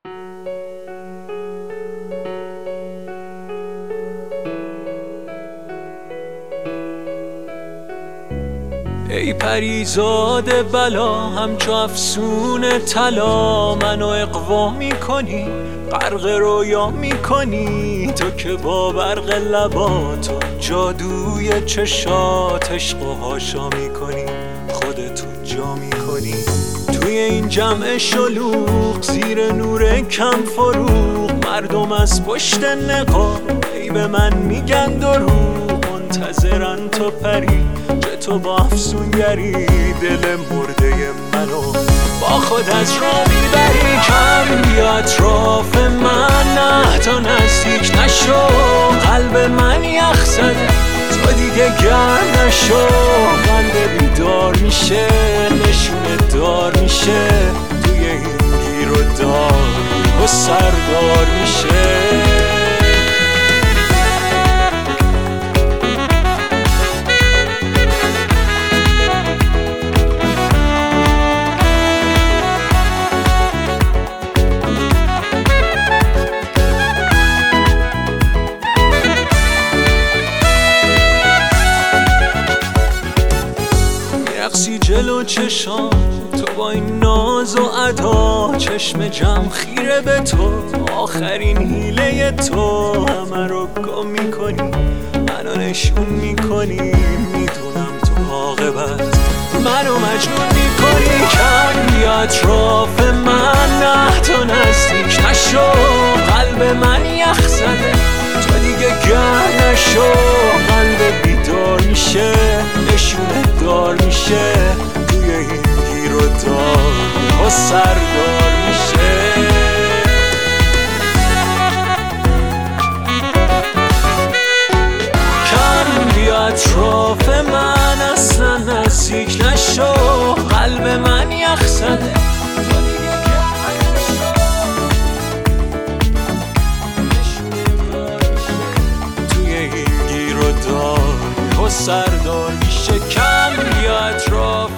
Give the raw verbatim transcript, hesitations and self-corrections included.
ای پریزاد بلا، همچو افسون طلا منو اغوا میکنی، غرق رویا میکنی. تو که با برق لبات و جادوی چشات عشق و هاشا میکنی، خودتو جا میکنی. توی این جمع شلوغ زیر نور کم فروغ، مردم از پشت نقاب ای به من میگن دروغ. منتظرن تو پری که تو با افسونگری دل مرده منو با خود از راه میبری. کم بیا اطراف من، نه تا نزدیک نشو. قلب من یخ زده تو دیگه گرم نشو. قلب بیدار میشه، نشونه دار میشه، توی این گیر و دار و سردار میشه. رقصی جلو چشام تو با این ناز و ادا، چشم جمع خیره به تو، آخرین حیله تو. همه رو گم میکنی، منو نشون میکنی، میدونم تو عاقبت منو مجنون میکنی. کم بیا اطراف من، نه تا نزدیک نشو. قلب من یخ زده تو دیگه گرم نشو. قلب بیدار میشه، نشونه دار میشه، توی این گیر و دار و سردار میشه. کم بیا اطراف من، اصلا نزدیک نشو. قلب من یخ زده تو دیگه گرم نشو. نشونه دار میشه، توی این گیر و دار و سردار میشه. کم بیا اطراف